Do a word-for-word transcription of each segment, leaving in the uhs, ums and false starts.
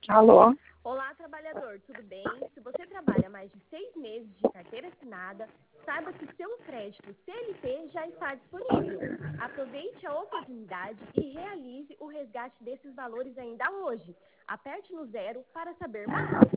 Alô? Olá, trabalhador, tudo bem? Se você trabalha mais de seis meses de carteira assinada, saiba que seu crédito C L T já está disponível. Aproveite a oportunidade e realize o resgate desses valores ainda hoje. Aperte no zero para saber mais.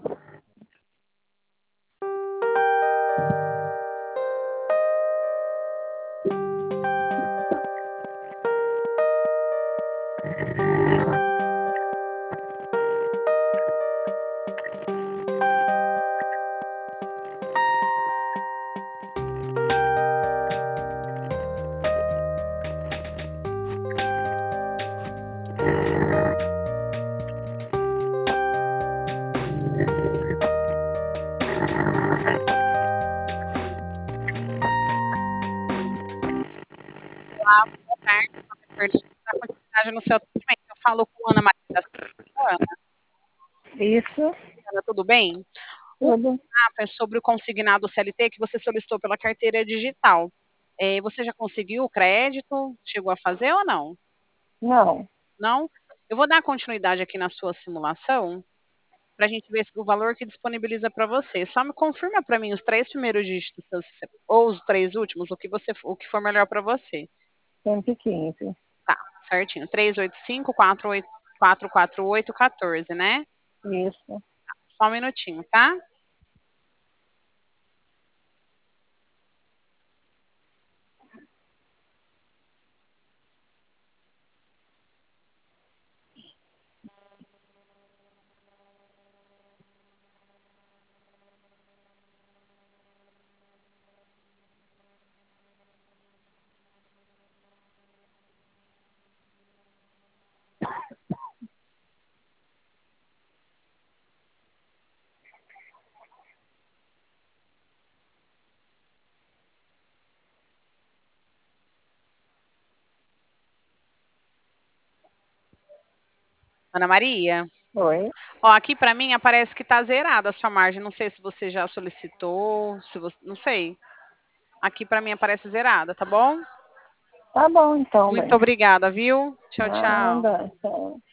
Olá, boa tarde. Para continuidade no seu atendimento, eu falo com Ana Maria da Silva. Ana, Isso, Ana, tudo bem? O tudo. WhatsApp é sobre o consignado C L T que você solicitou pela carteira digital. É, você já conseguiu o crédito? Chegou a fazer ou não? Não, Não? Eu vou dar continuidade aqui na sua simulação para a gente ver o valor que disponibiliza para você. Só me confirma para mim os três primeiros dígitos ou os três últimos, o que você, o que for melhor para você. cento e quinze. Tá, certinho. três oito cinco, quatro oito, quatro quatro oito, um quatro, né? Isso. Só um minutinho, tá? Ana Maria? Oi? Ó, aqui para mim aparece que tá zerada a sua margem. Não sei se você já solicitou, se você, não sei. Aqui para mim aparece zerada, tá bom? Tá bom, então, Muito bem. obrigada, viu? Tchau, tchau. Nada. Tchau.